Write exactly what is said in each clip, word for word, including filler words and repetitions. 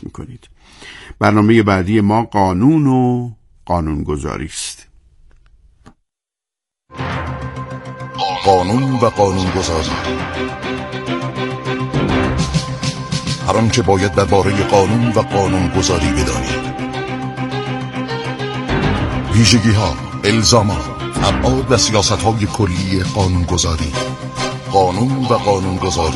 دقت میکنید. برنامه بعدی ما قانون و قانونگذاری است. قانون و قانونگذاری. هر آنچه باید درباره قانون و قانونگذاری بدانید. ویژگی‌ها، الزامات، ابعاد و سیاست‌های کلی قانونگذاری. قانون و قانونگذاری.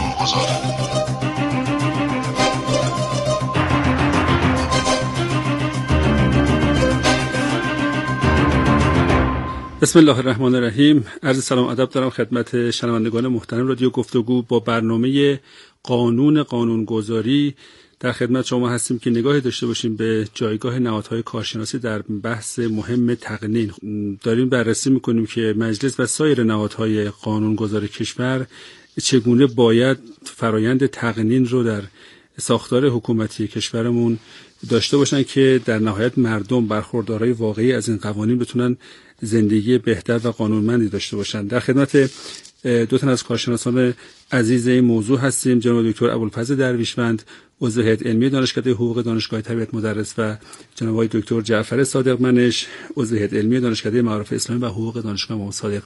بسم الله الرحمن الرحیم. عرض سلام ادب دارم خدمت شنوندگان محترم رادیو گفتگو. با برنامه قانون قانونگذاری در خدمت شما هستیم که نگاهی داشته باشیم به جایگاه نهادهای کارشناسی در بحث مهم تقنین. داریم بررسی میکنیم که مجلس و سایر نهادهای قانونگذار کشور چگونه باید فرایند تقنین رو در ساختار حکومتی کشورمون داشته باشن که در نهایت مردم برخوردارای واقعی از این قوانین بتونن زندگی بهتر و قانونمندی داشته باشن. در خدمت دو تن از کارشناسان عزیز این موضوع هستیم، جناب دکتر ابوالفضل درویشمند، عضو هیئت علمی دانشکده حقوق دانشگاه تربیت مدرس، و جناب آقای دکتر جعفر صادقمنش، عضو هیئت علمی دانشکده معارف اسلامی و حقوق دانشگاه امام صادق.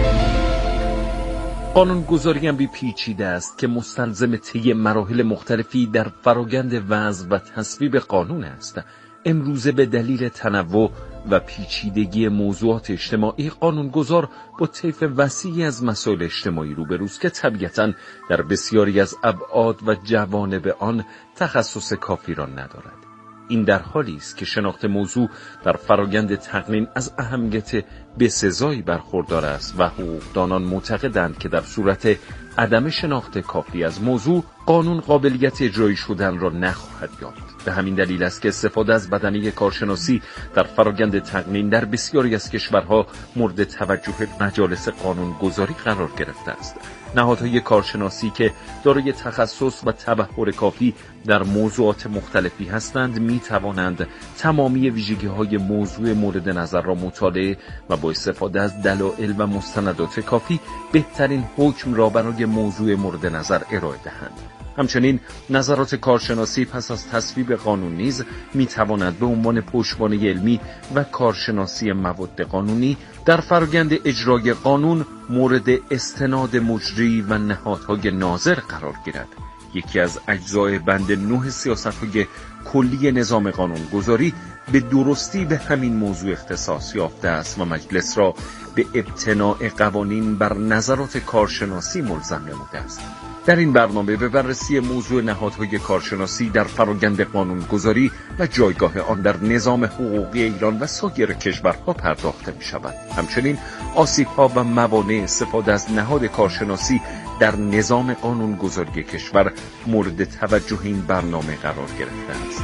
قانونگذاری هم بی پیچیده است که مستلزم طی مراحل مختلفی در فرآیند وضع و تصویب قانون است. امروزه به دلیل تنوع و پیچیدگی موضوعات اجتماعی، قانونگذار با طیف وسیعی از مسائل اجتماعی روبروست که طبیعتاً در بسیاری از ابعاد و جوانب آن تخصص کافی را ندارد. این در حالی است که شناخت موضوع در فرآیند تقنین از اهمیت بسزایی برخوردار است و حقوقدانان معتقدند که در صورت عدم شناخت کافی از موضوع، قانون قابلیت اجرایی شدن را نخواهد یافت. به همین دلیل است که استفاده از بدنه کارشناسی در فرآیند تقنین در بسیاری از کشورها مورد توجه مجالس قانونگذاری قرار گرفته است. نهادهای کارشناسی که دارای تخصص و تبحر کافی در موضوعات مختلفی هستند می توانند تمامی ویژگی‌های موضوع مورد نظر را مطالعه و با استفاده از دلایل و مستندات کافی بهترین حکم را برای موضوع مورد نظر ارائه دهند. همچنین نظرات کارشناسی پس از تصویب قانون نیز می تواند به عنوان پشتوانه علمی و کارشناسی مواد قانونی در فرآیند اجرای قانون مورد استناد مجری و نهادهای ناظر قرار گیرد. یکی از اجزای بند نه سیاست‌های کلی نظام قانونگذاری به درستی به همین موضوع اختصاص یافته است و مجلس را به ابتناء قوانین بر نظرات کارشناسی ملزم نموده است. در این برنامه به بررسی موضوع نهادهای کارشناسی در فرآیند قانونگذاری و جایگاه آن در نظام حقوقی ایران و سایر کشورها پرداخته می شود. همچنین آسیب‌ها و موانع استفاده از نهاد کارشناسی در نظام قانونگذاری کشور مورد توجه این برنامه قرار گرفته است.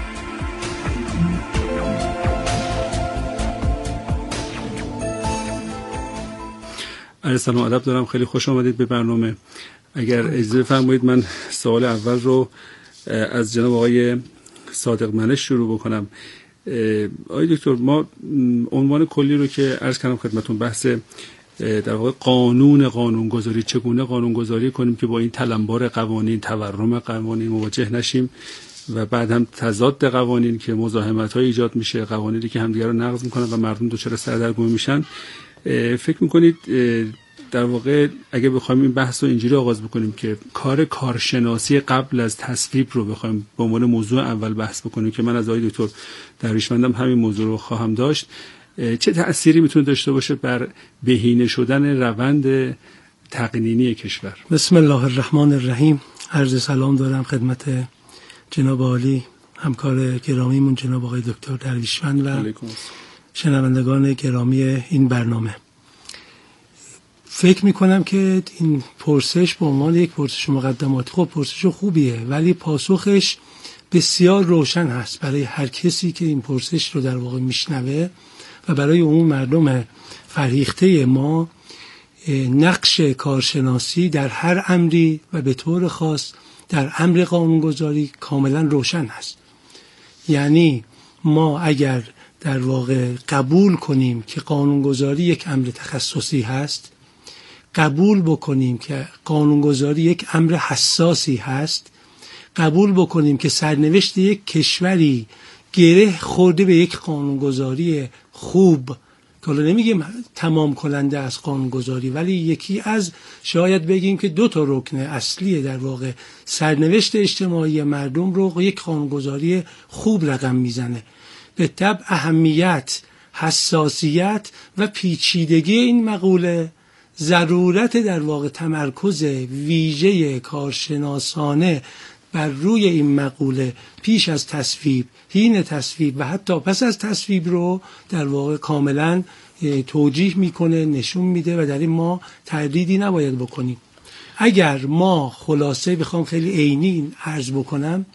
عرض سلام ادب دارم، خیلی خوش آمدید به برنامه. اگر اجازه بفرمایید من سوال اول رو از جناب آقای صادقمنش شروع بکنم. آقای دکتر، ما عنوان کلی رو که عرض کردم خدمتون بحث در واقع قانون قانونگذاری، چگونه قانونگذاری کنیم که با این تلمبار قوانین، تورم قوانین مواجه نشیم و بعد هم تضاد قوانین که مزاحمت‌های ایجاد میشه، قوانینی که همدیگر رو نقض میکنن و مردم دچار سردرگمی میشن. فکر میکنید در واقع اگه بخوایم این بحث رو اینجوری آغاز بکنیم که کار کارشناسی قبل از تصویب رو بخوایم به عنوان موضوع اول بحث بکنیم که من از آقای دکتر درویشمندم همین موضوع رو خواهم داشت، چه تأثیری میتونه داشته باشه بر بهینه شدن روند تقنینی کشور؟ بسم الله الرحمن الرحیم. عرض سلام دارم خدمت جناب عالی همکار گرامیمون جناب آقای دکتر درویشمند و شنوندگان گرامی این برنامه. فکر میکنم که این پرسش به عنوان یک پرسش مقدماتی خب پرسش خوبیه، ولی پاسخش بسیار روشن هست برای هر کسی که این پرسش رو در واقع میشنوه و برای اون مردم فرهیخته ما. نقش کارشناسی در هر امری و به طور خاص در امر قانونگذاری کاملا روشن هست. یعنی ما اگر در واقع قبول کنیم که قانونگذاری یک امر تخصصی هست، قبول بکنیم که قانونگذاری یک امر حساسی هست، قبول بکنیم که سرنوشت یک کشوری گره خورده به یک قانونگذاری خوب، که حالا نمیگیم تمام کننده از قانونگذاری، ولی یکی از، شاید بگیم که دو تا رکن اصلی در واقع سرنوشت اجتماعی مردم رو یک قانونگذاری خوب رقم میزنه. به طبع اهمیت، حساسیت و پیچیدگی این مقوله، ضرورت در واقع تمرکز ویژه کارشناسانه بر روی این مقوله پیش از تصویب، حین تصویب و حتی پس از تصویب رو در واقع کاملا توجیه میکنه، نشون میده و در این ما تردیدی نباید بکنیم. اگر ما خلاصه بخوام خیلی عینی عرض بکنم،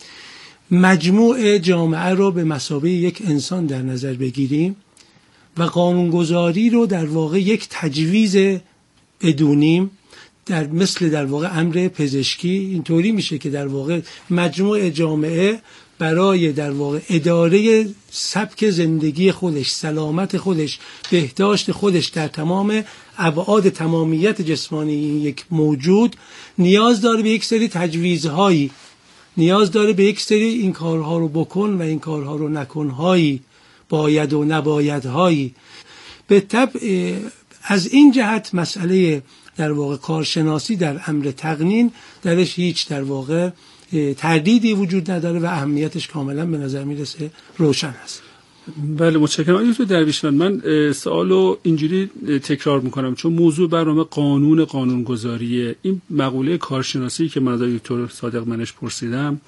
مجموع جامعه رو به مثابه یک انسان در نظر بگیریم و قانونگذاری رو در واقع یک تجویز بدونیم، در مثل در واقع امر پزشکی اینطوری میشه که در واقع مجموع جامعه برای در واقع اداره سبک زندگی خودش، سلامت خودش، بهداشت خودش در تمام ابعاد تمامیت جسمانی این یک موجود نیاز داره به یک سری تجویزهایی، نیاز داره به یک سری این کارها رو بکن و این کارها رو نکنهایی، باید و نبایدهایی. به طبع از این جهت مسئله در واقع کارشناسی در امر تقنین درش هیچ در واقع تردیدی وجود نداره و اهمیتش کاملا به نظر میرسه روشن است. بله متشکرم. آقای دکتر درویشمند، من سوالو اینجوری تکرار میکنم چون موضوع برنامه قانون قانونگذاریه. این مقوله کارشناسی که من از دکتر صادق منش پرسیدم،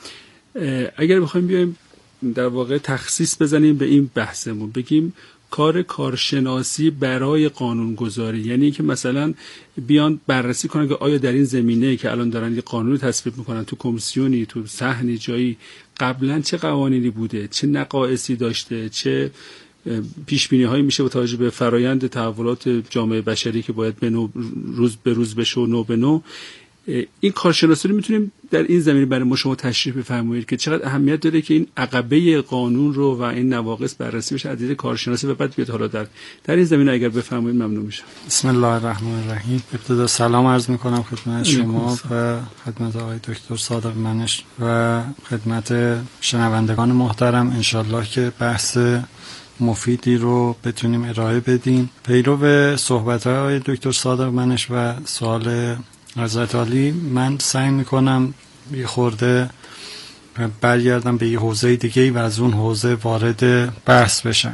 اگر بخوایم بیایم در واقع تخصیص بزنیم به این بحثمون، بگیم کار کارشناسی برای قانونگذاری، یعنی که مثلا بیان بررسی کنن که آیا در این زمینه که الان دارن یه قانون تصویب میکنن تو کمیسیونی، تو صحنی جایی، قبلا چه قوانینی بوده، چه نقایصی داشته، چه پیش بینی هایی میشه با توجه به فرایند تحولات جامعه بشری که باید به نو روز به روز بشه و نو به نو. این کارشناسی رو میتونیم در این زمینه برای ما شما تشریح بفرمایید که چقدر اهمیت داره که این عقبه قانون رو و این نواقص بررسی بشه از دید کارشناسی و بعد بیاد حالا در در این زمینه اگر بفرمایید ممنون میشم. بسم الله الرحمن الرحیم. ابتدا سلام عرض میکنم خدمت شما و خدمت آقای دکتر صادق منش و خدمت شنوندگان محترم. انشالله که بحث مفیدی رو بتونیم ارائه بدیم. پیرو صحبت‌های آقای دکتر صادق منش و سوال حضرت عالی، من سعی میکنم یه خورده برگردم به یه حوزه دیگه و از اون حوزه وارد بحث بشم.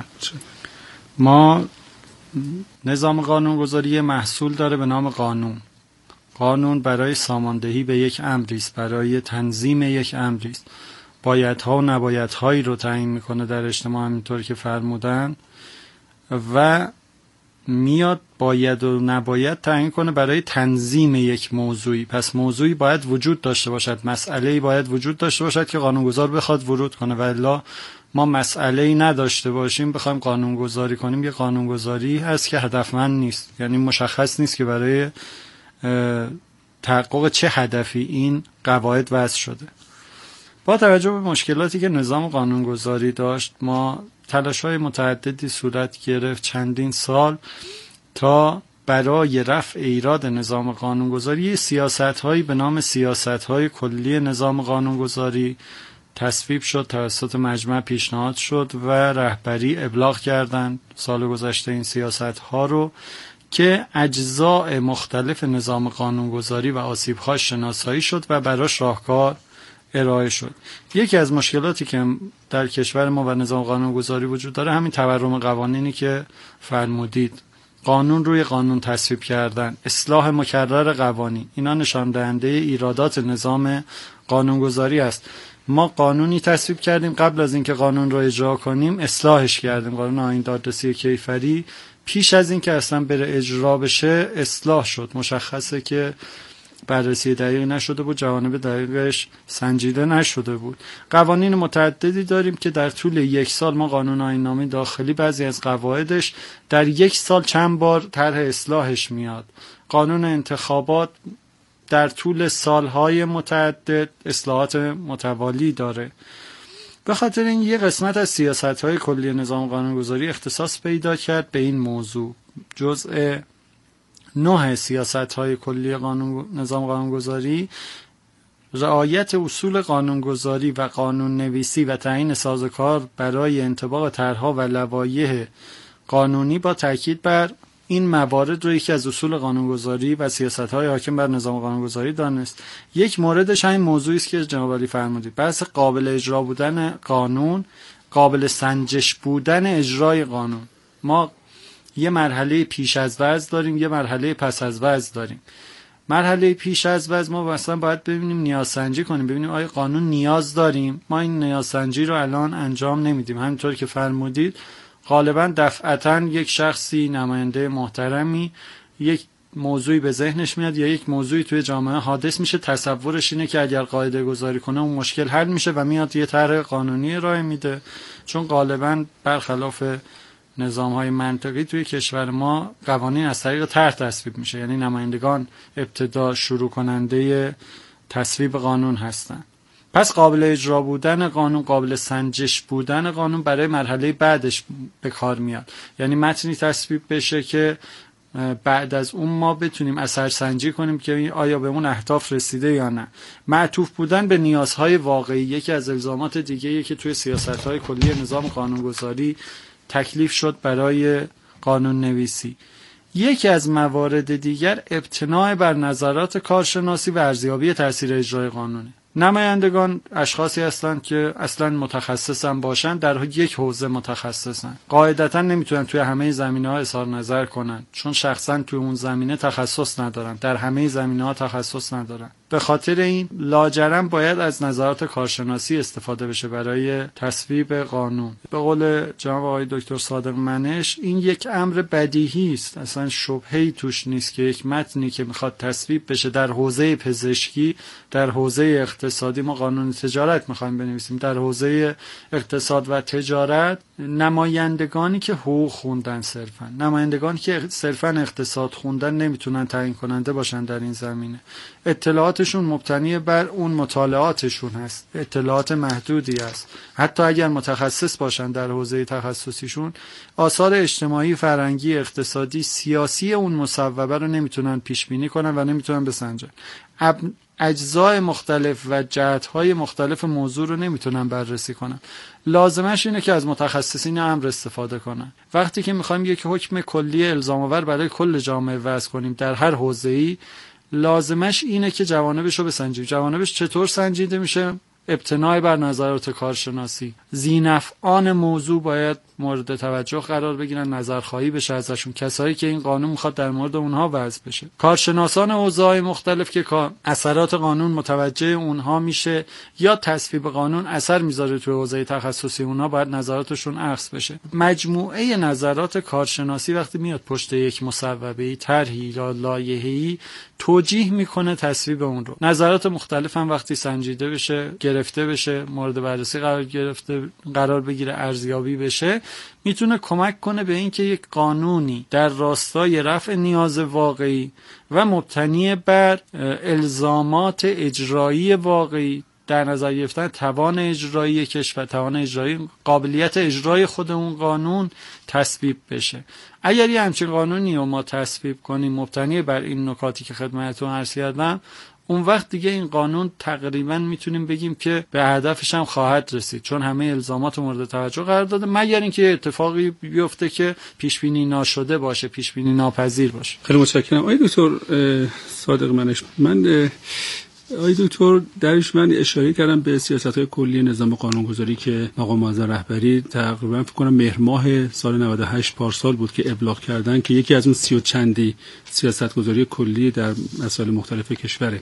ما نظام قانونگذاری محصول داره به نام قانون. قانون برای ساماندهی به یک امری است، برای تنظیم یک امری است. بایدها و نبایدهایی رو تعیین میکنه در اجتماع، همینطور که فرمودن، و میاد باید و نباید تعیین کنه برای تنظیم یک موضوعی. پس موضوعی باید وجود داشته باشد، مسئله‌ای باید وجود داشته باشد که قانونگذار بخواد ورود کنه، و الا ما مسئله‌ای نداشته باشیم بخوایم قانونگذاری کنیم، یه قانونگذاری هست که هدفمند نیست، یعنی مشخص نیست که برای تحقق چه هدفی این قواعد وضع شده. با توجه به مشکلاتی که نظام قانونگذاری داشت، ما تلاش‌های متعددی صورت گرفت چندین سال تا برای رفع ایراد نظام قانونگذاری سیاست‌هایی به نام سیاست‌های کلی نظام قانونگذاری تصویب شد، توسط مجمع پیشنهاد شد و رهبری ابلاغ کردند سال گذشته این سیاست‌ها رو که اجزاء مختلف نظام قانونگذاری و آسیب‌هاش شناسایی شد و براش راهکار ارائه شد. یکی از مشکلاتی که در کشور ما و نظام قانونگذاری وجود داره همین تورم قوانینی که فرمودید، قانون روی قانون تصویب کردن، اصلاح مکرر قوانین، اینا نشان دهنده ایرادات نظام قانونگذاری است. ما قانونی تصویب کردیم، قبل از اینکه قانون رو اجرا کنیم اصلاحش کردیم. قانون آیین دادرسی کیفری پیش از اینکه اصلا بره اجرا بشه اصلاح شد. مشخصه که بررسی دقیقی نشده بود، جوانب دقیقش سنجیده نشده بود. قوانین متعددی داریم که در طول یک سال ما قانون آیین‌نامه داخلی بعضی از قواعدش در یک سال چند بار طرح اصلاحش میاد. قانون انتخابات در طول سالهای متعدد اصلاحات متوالی داره. به خاطر این یه قسمت از سیاست‌های کلی نظام قانونگذاری اختصاص پیدا کرد به این موضوع. جزء نه سیاست‌های کلی قانون نظام قانونگذاری رعایت اصول قانونگذاری و قانون نویسی و تعیین سازوکار برای انطباق طرح‌ها و لوایح قانونی با تاکید بر این موارد رو یکی از اصول قانونگذاری و سیاست‌های حاکم بر نظام قانونگذاری دانست. یک موردش همین موضوعی است که جناب عالی فرمودید، بحث قابل اجرا بودن قانون، قابل سنجش بودن اجرای قانون. ما یه مرحله پیش از وضع داریم، یه مرحله پس از وضع داریم. مرحله پیش از وضع ما مثلا باید ببینیم نیازسنجی کنیم، ببینیم آیا قانون نیاز داریم. ما این نیازسنجی رو الان انجام نمیدیم. همینطور که فرمودید غالبا دفعتا یک شخصی نماینده محترمی یک موضوعی به ذهنش میاد یا یک موضوعی توی جامعه حادث میشه، تصورش اینه که اگر قاعده گذاری کنه اون مشکل حل میشه و میاد یه طرح قانونی ارائه میده. چون غالبا برخلاف نظام‌های منطقی توی کشور ما قوانین از طریق طرح تصویب میشه، یعنی نمایندگان ابتدا شروع کننده تصویب قانون هستن. پس قابل اجرا بودن قانون، قابل سنجش بودن قانون برای مرحله بعدش به کار میاد. یعنی متنی تصویب بشه که بعد از اون ما بتونیم اثرسنجی کنیم که آیا به اون اهداف رسیده یا نه. معطوف بودن به نیازهای واقعی یکی از الزامات دیگه‌ایه که توی سیاست‌های کلی نظام قانونگذاری تکلیف شد برای قانون نویسی. یکی از موارد دیگر ابتناع بر نظرات کارشناسی و ارزیابی تاثیر اجرای قانونه. نمایندگان اشخاصی هستند که اصلا متخصصن باشن، در یک حوزه متخصصن. قاعدتا نمیتونن توی همه زمینه‌ها اظهار نظر کنن چون شخصا توی اون زمینه تخصص ندارن، در همه زمینه‌ها تخصص ندارن. به خاطر این لاجرم باید از نظرات کارشناسی استفاده بشه برای تصویب قانون. به قول جناب آقای دکتر صادق منش این یک امر بدیهی است، اصلا شبهه‌ای توش نیست که یک متنی که میخواد تصویب بشه در حوزه پزشکی، در حوزه اقتصادی، ما قانون تجارت میخوایم بنویسیم، در حوزه اقتصاد و تجارت نمایندگانی که حقوق خوندن صرفا نمایندگانی که صرفا اقتصاد خوندن نمیتونن تعیین کننده باشن در این زمینه. اطلاعاتشون مبتنی بر اون مطالعاتشون هست، اطلاعات محدودی است. حتی اگر متخصص باشن در حوزه تخصصیشون، آثار اجتماعی، فرهنگی، اقتصادی، سیاسی اون مصوبه رو نمیتونن پیش بینی کنن و نمیتونن بسنجن. اجزای مختلف و جهت‌های مختلف موضوع رو نمیتونن بررسی کنن. لازمش اینه که از متخصصین امر استفاده کنن. وقتی که میخوایم یک حکم کلی الزام آور برای کل جامعه وضع کنیم در هر حوزه‌ای، لازمش اینه که جوانبش رو بسنجیم. جوانبش چطور سنجیده میشه؟ ابتناع بر نظرات کارشناسی. ذینفعان موضوع باید مورد توجه قرار بگیرن، نظرخواهی بشه ازشون، کسایی که این قانون میخواد در مورد اونها وضع بشه. کارشناسان حوزه‌های مختلف که اثرات قانون متوجه اونها میشه یا تصویب قانون اثر میذاره توی حوزه تخصصی اونها، باید نظراتشون اخذ بشه. مجموعه نظرات کارشناسی وقتی میاد پشت یک مصوبه‌ای، طرحی یا لایحه‌ای، توجیه میکنه تصویب اون رو. نظرات مختلف هم وقتی سنجیده بشه، گرفته بشه، مورد بررسی قرار گرفته قرار بگیره، ارزیابی بشه، میتونه کمک کنه به اینکه یک قانونی در راستای رفع نیاز واقعی و مبتنی بر الزامات اجرایی واقعی، در نظر گرفتن توان اجرایی کشور، توان اجرایی، قابلیت اجرای خود اون قانون تصویب بشه. اگر یه همچین قانونی رو ما تصویب کنیم مبتنی بر این نکاتی که خدمتتون عرض کردم، اون وقت دیگه این قانون تقریبا میتونیم بگیم که به هدفش هم خواهد رسید، چون همه الزامات مورد توجه قرار داده، مگر اینکه اتفاقی بیفته که پیش بینی ناشده باشه، پیش بینی ناپذیر باشه. خیلی متشکرم. آقای دکتر صادق منش، من آقای دکتر درش من اشاره کردم به سیاست‌های کلی نظام قانونگذاری که مقام معظم رهبری تقریبا فکر کنم مهر ماه سال نود و هشت پارسال بود که ابلاغ کردن که یکی از اون سی و چندی سیاست‌گذاری کلی در مسائل مختلف کشوره.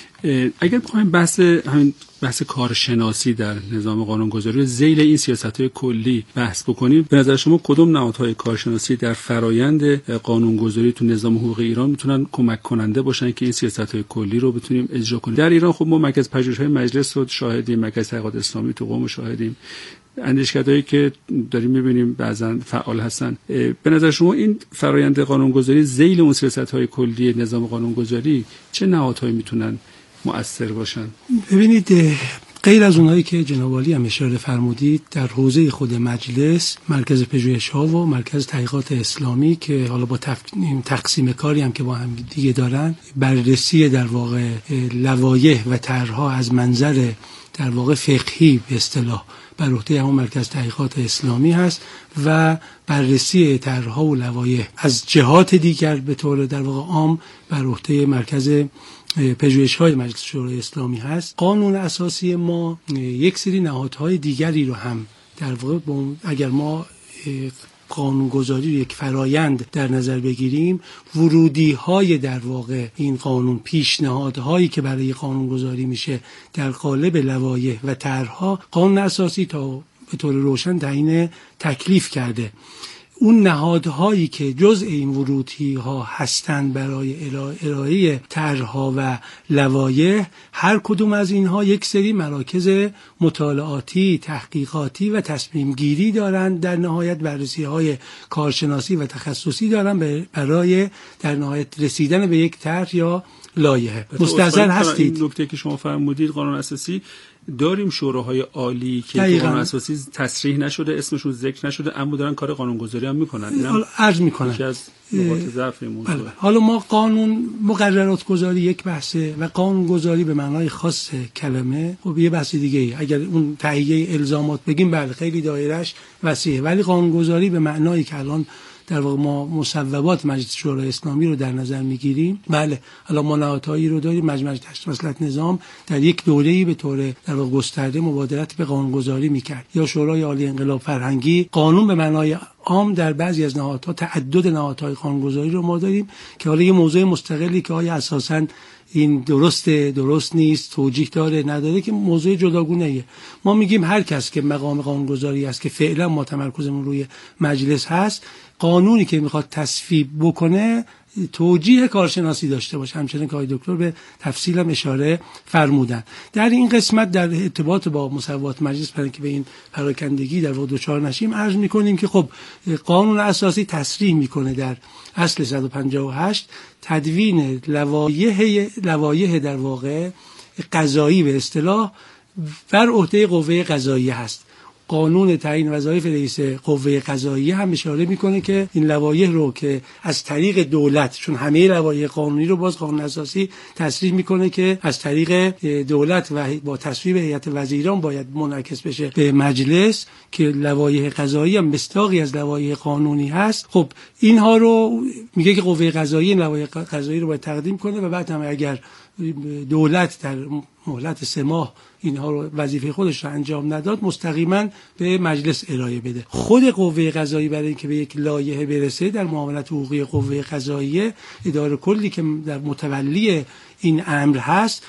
اگر بخوایم بحث همین بحث کارشناسی در نظام قانونگذاری ذیل این سیاست‌های کلی بحث بکنیم، به نظر شما کدوم نهادهای کارشناسی در فرایند قانونگذاری تو نظام حقوق ایران میتونن کمک کننده باشن که این سیاست‌های کلی رو بتونیم اجرا کنیم؟ در ایران خب ما مرکز پژوهش‌های مجلس رو شاهدیم، مرکز تحقیقات اسلامی تو قم شاهدیم، اندیشکدهایی که داریم می‌بینیم بعضا فعال هستن. به نظر شما این فرایند قانونگذاری ذیل اون سیاست‌های کلی نظام قانونگذاری چه نهادهایی میتونن مؤثر باشن؟ ببینید غیر از اونایی که جناب عالی هم اشاره فرمودید، در حوزه خود مجلس مرکز پژوهش‌ها و مرکز تحقیقات اسلامی که حالا با تقسیم کاری هم که با هم دیگه دارن، بررسی در واقع لوایح و طرح‌ها از منظر در واقع فقهی به اصطلاح بر عهده همون مرکز تحقیقات اسلامی هست و بررسی طرح‌ها و لوایح از جهات دیگر به طور در واقع عام بر عهده مرکز پژوهش‌های مجلس شورای اسلامی هست. قانون اساسی ما یک سری نهادهای دیگری رو هم در واقع اگر ما قانونگذاری رو یک فرایند در نظر بگیریم، ورودی‌های در واقع این قانون، پیشنهادهایی که برای قانونگذاری میشه در قالب لوایح و طرح‌ها، قانون اساسی تا به طور روشن تعیین تکلیف کرده. اون نهادهایی که جزء این ورودی ها هستند برای ارائه طرح‌ها و لوایح، هر کدوم از اینها یک سری مراکز مطالعاتی، تحقیقاتی و تصمیم گیری دارند، در نهایت بررسی های کارشناسی و تخصصی دارند برای در نهایت رسیدن به یک طرح یا لایحه. مستحضر هستید این نکته که شما فرمودید، قانون اساسی داریم شوراهای عالی که قانون اساسی تصریح نشده، اسمشون ذکر نشده، اما دارن کار قانونگذاری هم میکنن. اینم عرض میکنن یکی از نقاط ضعف این موضوع. حالا ما قانون مقررات گذاری یک بحثه و قانون گذاری به معنای خاص کلمه خب یه بحث دیگه ای. اگر اون تهیه الزامات بگیم بله خیلی دایرهش وسیعه، ولی قانون گذاری به معنایی که الان در واقع ما مصوبات مجلس شورای اسلامی رو در نظر میگیریم، بله حالا ما نهادهایی رو داریم. مجمع تشریف مصلحت نظام در یک دوره‌ای به طور در واقع گسترده مبادرت به قانونگذاری میکرد، یا شورای عالی انقلاب فرهنگی. قانون به معنای عام در بعضی از نهادها، تعدد نهادهای قانونگذاری رو ما داریم که حالا یه موضوع مستقلی که آیا اساساً این درسته درست نیست، توجیه داره نداره، که موضوع جداگونه ایه. ما میگیم هر کس که مقام قانونگذاری است که فعلا ما تمرکزمون روی مجلس هست، قانونی که میخواد تصویب بکنه توجیه کارشناسی داشته باشه، همچنین که آقای دکتر به تفصیل هم اشاره فرمودن. در این قسمت در ارتباط با مصوبات مجلس، برای اینکه به این پراکندگی در واقع دچار نشیم، عرض میکنیم که خب قانون اساسی تصریح میکنه در اصل صد و پنجاه و هشت تدوین لوایح لوایح در واقع قضایی به اصطلاح بر عهده قوه قضاییه هست. قانون تعیین وظایف رئیس قوه قضاییه هم اشاره میکنه که این لوایح رو که از طریق دولت، چون همه لوایح قانونی رو باز قانون اساسی تصریح میکنه که از طریق دولت و با تصویب هیئت وزیران باید منعکس بشه به مجلس، که لوایح قضایی هم مصداقی از لوایح قانونی هست. خب اینها رو میگه که قوه قضاییه این لوایح قضایی رو باید تقدیم کنه و بعد هم اگر دولت در مهلت سه ماه اینها رو وظیفه خودش رو انجام نداد، مستقیما به مجلس ارائه بده. خود قوه قضایی برای اینکه به یک لایحه برسه، در معاملات حقوقی قوه قضاییه اداره کلی که در متولی این امر هست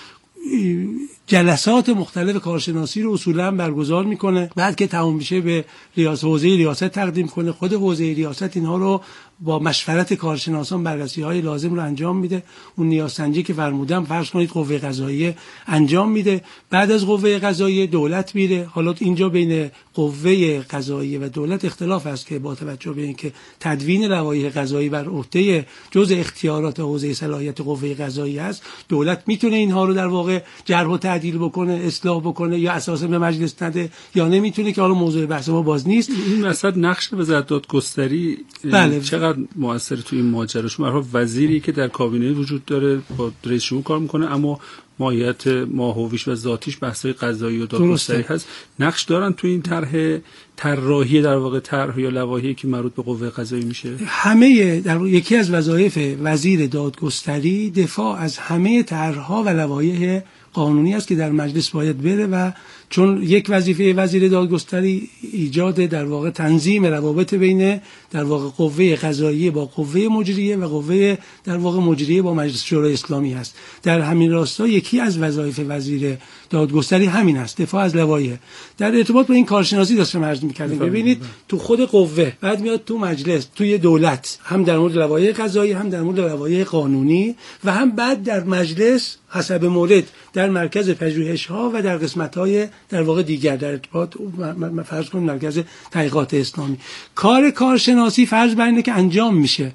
جلسات مختلف کارشناسی رو اصولا برگزار میکنه. بعد که تمام میشه به ریاست حوزه ریاست تقدیم کنه. خود حوزه ریاست اینها رو با مشورت کارشناسان بررسی های لازم رو انجام میده. اون نیازسنجی که فرمودم فرض کنید قوه قضاییه انجام میده. بعد از قوه قضاییه دولت میره. حالا اینجا بین قوه قضاییه و دولت اختلاف هست که با توجه به اینکه تدوین لوایح قضایی بر عهده جزء اختیارات حوزه صلاحیت قوه قضاییه است، دولت میتونه اینها رو در واقع جرح و تعدیل بکنه، اصلاح بکنه، یا اساسا به مجلس نده یا نمیتونه، که حالا موضوع بحث ما باز نیست. این وسط نقش وزارت دادگستری بله. چقدر موثر تو این ماجرا؟ شما هر وزیری که در کابینه وجود داره با رئیس جمهور کار میکنه، اما ماهیت ماهویش و ذاتیش بحث‌های قضایی و دادگستری هست. نقش دارن تو این طرح طراحی در واقع طرح یا لوایحی که مربوط به قوه قضایی میشه؟ همه در یکی از وظایف وزیر دادگستری دفاع از همه طرح‌ها و لوایح قانونی است که در مجلس باید بره، و چون یک وظیفه وزیر دادگستری ایجاد در واقع تنظیم روابط بین در واقع قوه قضاییه با قوه مجریه و قوه در واقع مجریه با مجلس شورای اسلامی هست. در همین راستا یکی از وظایف وزیر دادگستری همین است، دفاع از لوایح. در ارتباط با این کارشناسی داشتم عرض می‌کردم. ببینید تو خود قوه، بعد میاد تو مجلس، توی دولت، هم در مورد لوایح قضایی، هم در مورد لوایح قانونی، و هم بعد در مجلس حسب مورد در مرکز پژوهش‌ها و در قسمت‌های در واقع دیگر در ارتباط فرض کنیم مرکز تحقیقات اسلامی. کار کارشناسی فرض بر اینه که انجام میشه،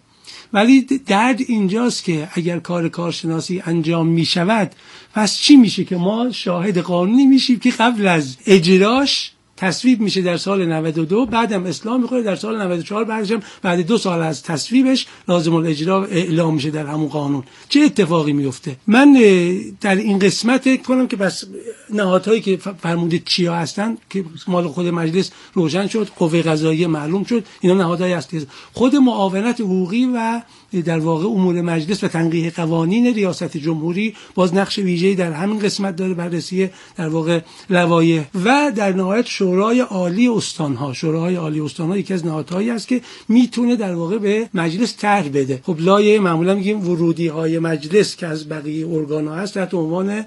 ولی درد اینجاست که اگر کار کارشناسی انجام می شود پس چی میشه که ما شاهد قانونی میشیم که قبل از اجراش تصویب میشه در سال نود و دو، بعدم اسلام میخوره در سال نود و چهار، بعدش هم بعد دو سال از تصویبش لازم الاجرا اعلام میشه در همون قانون. چه اتفاقی میفته؟ من در این قسمت کنم که بس نهادهایی که فرمودید چیا هستن که مال خود مجلس روشن شد، قوه قضاییه معلوم شد، اینا نهادهایی هستند. خود معاونت حقوقی و در واقع امور مجلس و تنقیح قوانین ریاست جمهوری باز نقش ویژه‌ای در همین قسمت داره، بررسی در واقع لوایح. و در نهایت شورای عالی استان‌ها، شورای عالی استان‌ها یکی از نهادهایی است که میتونه در واقع به مجلس طرح بده. خب لایحه معمولا میگیم ورودی‌های مجلس که از بقیه ارگان‌ها هست تحت عنوان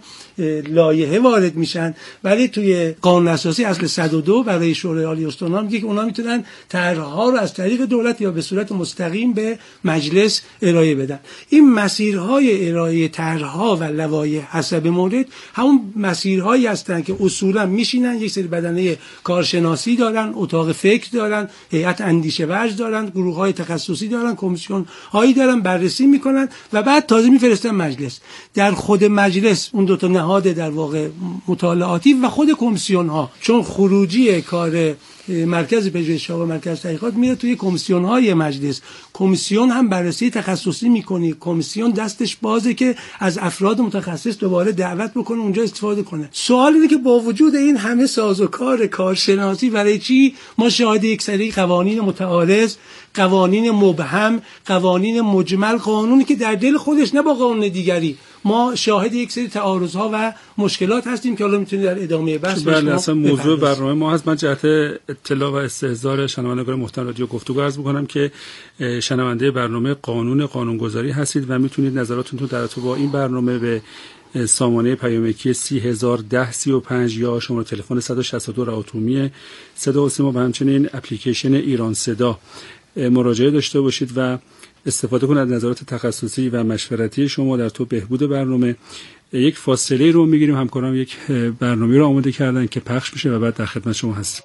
لایحه وارد میشن، ولی توی قانون اساسی اصل صد و دو برای شورای عالی استان‌ها میگه که اونا میتونن طرح‌ها رو از طریق دولت یا به صورت مستقیم به مجلس ارائه بدن. این مسیرهای ارائه طرح‌ها و لوایح حسب مورد همون مسیرهایی هستند که اصولا میشینن، یک سری بدنه کارشناسی دارن، اتاق فکر دارن، هیئت اندیشه ورز دارن، گروه‌های تخصصی دارن، کمیسیون‌هایی دارن، بررسی میکنن و بعد تازه میفرستن مجلس. در خود مجلس اون دو تا نهاد در واقع مطالعاتی و خود کمیسیون‌ها، چون خروجی کار مرکز پژوهش‌ها و مرکز تحقیقات میره توی کمیسیون‌های مجلس، کمیسیون هم بررسی تخصصی میکنه، کمیسیون دستش بازه که از افراد متخصص دوباره دعوت بکنه اونجا استفاده کنه. سوال اینه که با وجود این همه سازوکار کارشناسی برای چی ما شاهد یک سری قوانین متعارض، قوانین مبهم، قوانین مجمل، قانونی که در دل خودش نه با قانون دیگری، ما شاهد یک سری تعارض‌ها و مشکلات هستیم که حالا میتونید در ادامه بحث بله اصلا موضوع برنامه ما هست. من جهت اطلاع و استحضار شنوندگان محترم رادیو گفتگو عرض می‌کنم که شنونده برنامه قانون قانونگذاری هستید و میتونید نظراتتون رو در ارتباط با این برنامه به سامانه پیامکی سی هزار و ده سی و پنج یا شماره تلفن صد و شصت و دو رعاتومی صدا و سیما و همچنین اپلیکیشن ایران صدا مراجعه داشته باشید و استفاده کنید از نظرات تخصصی و مشورتی شما در تو بهبود برنامه. یک فاصله رو میگیریم، همکاران یک برنامه رو آماده کردن که پخش میشه و بعد در خدمت شما هستیم.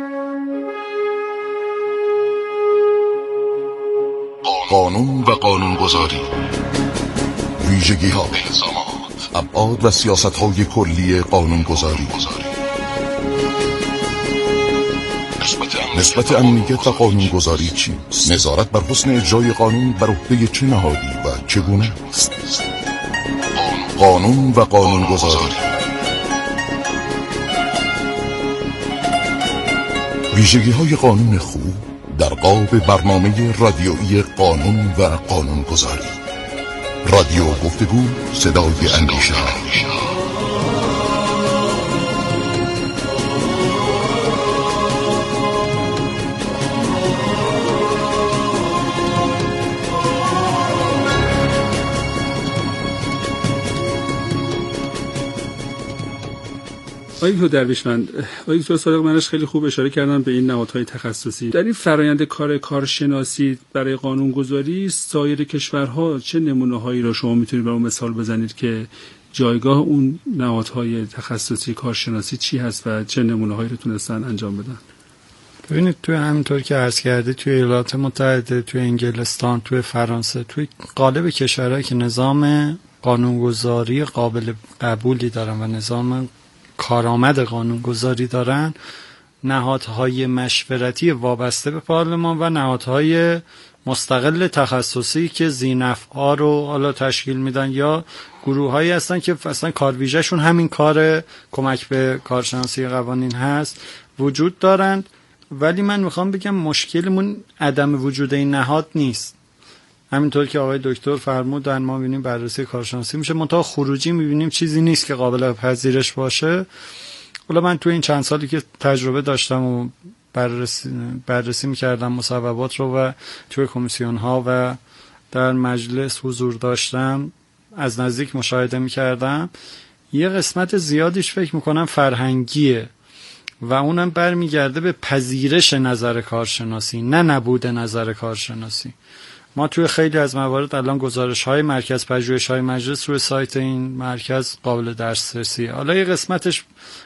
قانون و قانونگذاری، ویژگی ها، ابعاد و سیاست های کلی قانونگذاری، نسبت امنیت و قانونگذاری چیست؟ نظارت بر حسن اجرای قانون بر عهده چه نهادی و چگونه است؟ قانون و قانونگذاری، ویژگی های قانون خوب در قالب برنامه رادیویی قانون و قانونگذاری. رادیو گفتگو، صدای اندیشه. آقای دکتر درویشمند، آقای دکتر صادق منش خیلی خوب اشاره کردن به این نهادهای تخصصی. در این فرآیند کار کارشناسی برای قانونگذاری سایر کشورها چه نمونه‌هایی را شما میتونید برام مثال بزنید که جایگاه اون نهادهای تخصصی کارشناسی چی هست و چه نمونه‌هایی رو تونستن انجام بدن؟ ببینید توی همینطور که عرض کردی توی ایالات متحده، توی انگلستان، توی فرانسه، توی قالب کشورهایی که نظام قانونگذاری قابل قبولی دارن و نظام کارآمد قانونگذاری دارن، نهادهای مشورتی وابسته به پارلمان و نهادهای مستقل تخصصی که ذی‌نفع‌ها رو حالا تشکیل میدن یا گروه‌هایی هستن که اصلا کار ویژه‌شون همین کار کمک به کارشناسی قوانین هست وجود دارند. ولی من میخوام بگم مشکلمون عدم وجود این نهاد نیست. همینطور که آقای دکتر فرمودن ما می‌بینیم بررسی کارشناسی میشه، منتها خروجی می‌بینیم چیزی نیست که قابل پذیرش باشه. حالا من تو این چند سالی که تجربه داشتم و بررسی بررسی می‌کردم مصوبات رو و توی کمیسیون‌ها و در مجلس حضور داشتم، از نزدیک مشاهده می‌کردم، یه قسمت زیادیش فکر می‌کنم فرهنگیه و اونم برمیگرده به پذیرش نظر کارشناسی، نه نبود نظر کارشناسی. ما توی خیلی از موارد الان گزارش‌های مرکز پژوهش‌های مجلس روی سایت این مرکز قابل دسترسی. حالا یه قسمتش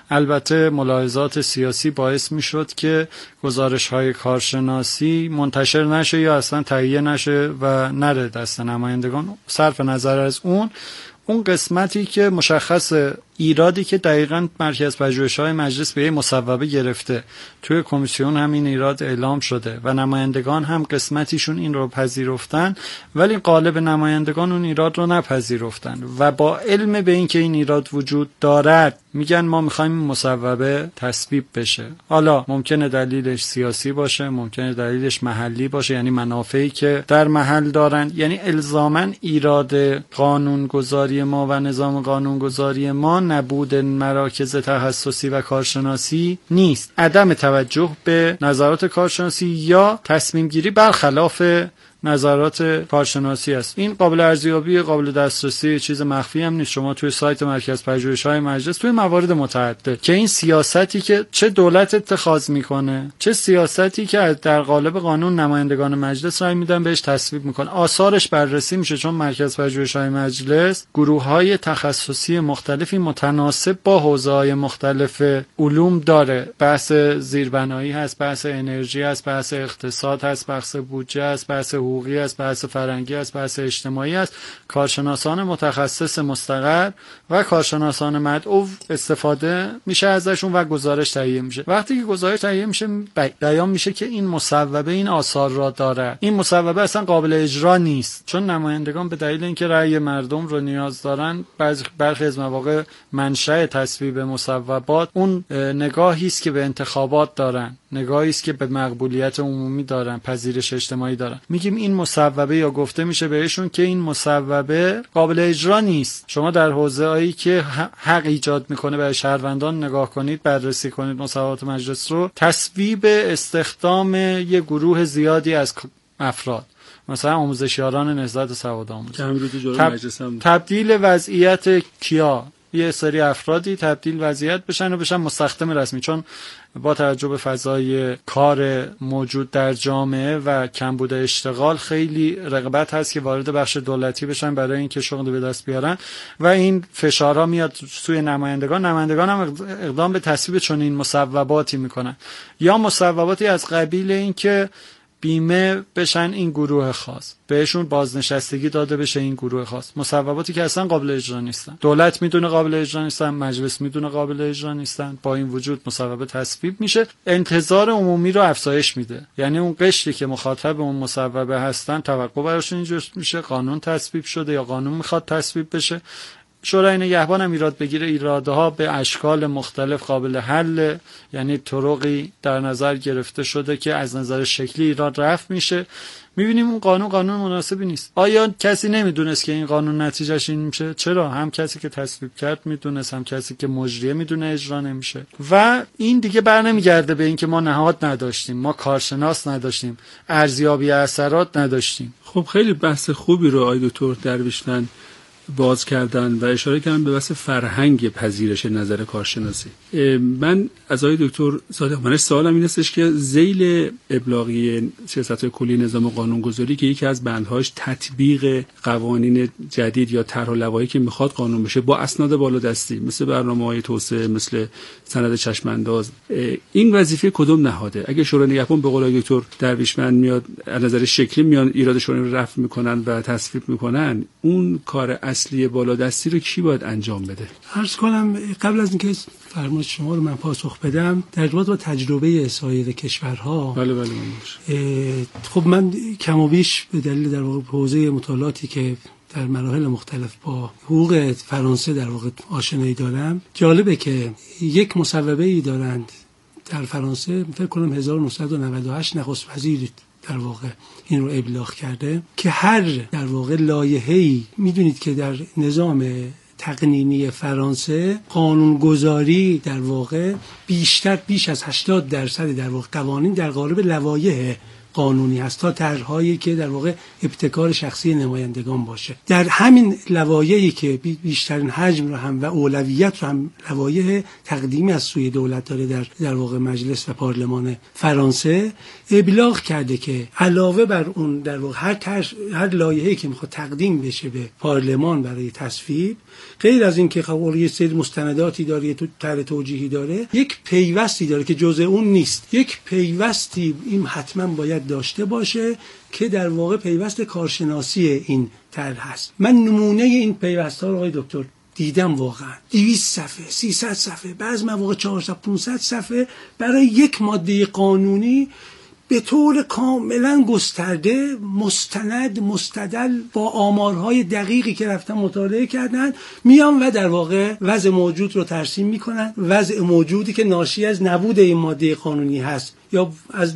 البته ملاحظات سیاسی باعث میشد که گزارش‌های کارشناسی منتشر نشه یا اصلا تهیه نشه و نره دست نمایندگان. صرف نظر از اون اون قسمتی که مشخص ایرادی که دقیقاً مرکز پژوهش‌های مجلس به یه مصوبه گرفته توی کمیسیون همین ایراد اعلام شده و نمایندگان هم قسمتیشون این رو پذیرفتن، ولی غالب نمایندگان اون ایراد رو نپذیرفتن و با علم به این که این ایراد وجود دارد میگن ما میخوایم این مصوبه تصویب بشه. حالا ممکنه دلیلش سیاسی باشه، ممکنه دلیلش محلی باشه، یعنی منافعی که در محل دارن، یعنی الزاماً ایراد قانونگذاری ما و نظام قانونگذاری ما نبود مراکز تخصصی و کارشناسی نیست، عدم توجه به نظرات کارشناسی یا تصمیم گیری برخلاف نظرات کارشناسی است. این قابل ارزیابی، قابل دسترسی، چیز مخفی هم نیست. شما توی سایت مرکز پژوهش‌های مجلس توی موارد متعدد که این سیاستی که چه دولت اتخاذ میکنه، چه سیاستی که در قالب قانون نمایندگان مجلس رای میدن بهش تصویب میکنه، آثارش بررسی میشه، چون مرکز پژوهش‌های مجلس گروه‌های تخصصی مختلفی متناسب با حوزه‌های مختلف علوم داره. بحث زیربنایی هست، بحث انرژی هست، بحث اقتصاد هست، بحث بودجه هست، بحث حقوقی است، بحث فرهنگی است، بحث اجتماعی است. کارشناسان متخصص مستقر و کارشناسان مدعو استفاده میشه ازشون و گزارش تهیه میشه. وقتی که گزارش تهیه میشه بیان میشه که این مصوبه این آثار را داره. این مصوبه اصلا قابل اجرا نیست، چون نمایندگان به دلیل اینکه رأی مردم رو نیاز دارن، بعضی برخی از مواقع منشأ تصویب مصوبات اون نگاهی است که به انتخابات دارن، نگاهی است که به مقبولیت عمومی دارن، پذیرش اجتماعی دارن. میگیم این مصوبه، یا گفته میشه بهشون که این مصوبه قابل اجرا نیست. شما در حوزه‌ای که حق ایجاد میکنه برای شهروندان نگاه کنید، بررسی کنید مصوبات مجلس رو، تصویب استخدام یه گروه زیادی از افراد، مثلا آموزشیاران نهضت سواد آموزی، تب... تبدیل وضعیت کیا، یه سری افرادی تبدیل وضعیت بشن و بشن مستخدم رسمی، چون با توجه به فضای کار موجود در جامعه و کمبود اشتغال خیلی رغبت هست که وارد بخش دولتی بشن برای اینکه شغل به دست بیارن و این فشارها میاد سوی نمایندگان. نمایندگان هم اقدام به تصویب چنین مصوباتی میکنن، یا مصوباتی از قبیل اینکه بیمه بشن این گروه خاص، بهشون بازنشستگی داده بشه این گروه خاص، مصوباتی که اصلا قابل اجرا نیستن، دولت میدونه قابل اجرا نیستن، مجلس میدونه قابل اجرا نیستن، با این وجود مصوبه تصویب میشه، انتظار عمومی رو افزایش میده. یعنی اون قشری که مخاطب اون مصوبه هستن توقع براشون اینجور میشه، قانون تصویب شده یا قانون میخواد تصویب بشه، شورای نگهبان هم ایراد بگیره، ایرادها به اشکال مختلف قابل حل، یعنی طرقی در نظر گرفته شده که از نظر شکلی ایراد رفع میشه. میبینیم اون قانون قانون مناسبی نیست. آیا کسی نمیدونست که این قانون نتیجهش این میشه؟ چرا؟ هم کسی که تصویب کرد میدونست، هم کسی که مجریه میدونه اجرا نمیشه. و این دیگه بر نمیگرده به این که ما نهاد نداشتیم، ما کارشناس نداشتیم، ارزیابی اثرات نداشتیم. خب خیلی بحث خوبی رو آقای دکتر درویشتن باز کردن و اشاره کردن به بحث فرهنگ پذیرش نظر کارشناسی. من از آقای دکتر صادق منش سوالم این استش که ذیل ابلاغی سیاست‌های کلی نظام قانونگذاری که یکی از بندهاش تطبیق قوانین جدید یا طرح القواعدی که میخواد قانون بشه با اسناد بالادستی مثل برنامه‌های توسعه، مثل سند چشم‌انداز، این وظیفه کدوم نهاده؟ اگه شورای نگهبان به قول آقای دکتر درویشمند میاد از نظر شکلی میان ایراد شورای رو رفع میکنن و تصویب میکنن، اون کار اصلی بالادستی رو کی باید انجام بده؟ عرض کنم قبل از اینکه فرمایش شما رو من پاسخ بدم، در ارتباط با تجربه سایر کشورها، بله بله خب من کم و بیش به دلیل در واقع حوزه مطالعاتی که در مراحل مختلف با حقوق فرانسه در واقع آشنایی دارم، جالبه که یک مصوبه ای دارند در فرانسه، فکر کنم هزار و نهصد و نود و هشت نخست وزیر در واقع این رو ابلاغ کرده که هر در واقع لایحه‌ای، میدونید که در نظام تقنینی فرانسه قانونگذاری در واقع بیشتر بیش از هشتاد درصد در واقع قوانین در قالب لوایح قانونی هست تا طرح‌هایی که در واقع ابتکار شخصی نمایندگان باشه. در همین لوایحی که بیشترین حجم رو هم و اولویت رو هم لوایح تقدیمی از سوی دولت داره در در واقع مجلس و پارلمان فرانسه ابلاغ کرده که علاوه بر اون در واقع هر تش... هر لایحه‌ای که میخواد تقدیم بشه به پارلمان برای تصویب، غیر از این که خب یه سری مستنداتی داره، یه طرح توجیهی داره، یک پیوستی داره که جزء اون نیست. یک پیوستی این حتما باید داشته باشه که در واقع پیوست کارشناسی این طرح هست. من نمونه این پیوست‌ها رو آقای دکتر دیدم، واقعا دویست صفحه، سیصد صفحه، بعضی مواقع چهارصد پانصد صفحه برای یک ماده قانونی به طور کاملا گسترده، مستند، مستدل، با آمارهای دقیقی که رفتن مطالعه کردن، میان و در واقع وضع موجود رو ترسیم میکنن، وضع موجودی که ناشی از نبود این ماده قانونی هست یا از